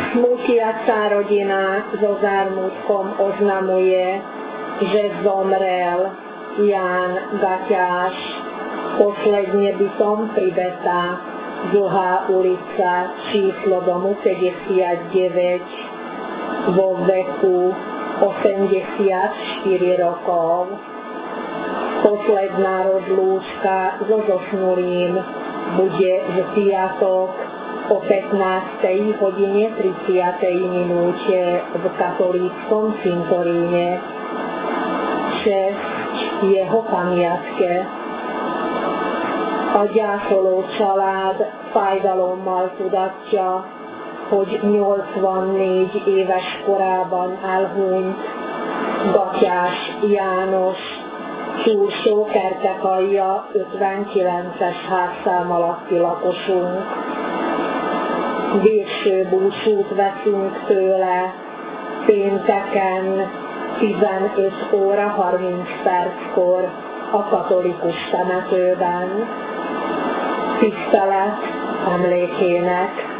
Smutiaca rodina so zármutkom oznamuje, že zomrel Ján Gaťáš, posledne bytom pri Betách, Dlhá ulica, číslo domu 59, vo veku 84 rokov. Posledná rozlúčka so zosnulým bude v piatok o 15:30 v katolíckom cintoríne. Česť jeho pamiatke. A gyászoló család fájdalommal tudatja, hogy 84 éves korában elhunyt Gatyás János, Túrsó-Kertekalja 59-es házszám alatti lakosunk. Végső búcsút veszünk tőle pénteken 15 óra 30 perckor a katolikus temetőben. Tisztelet emlékének.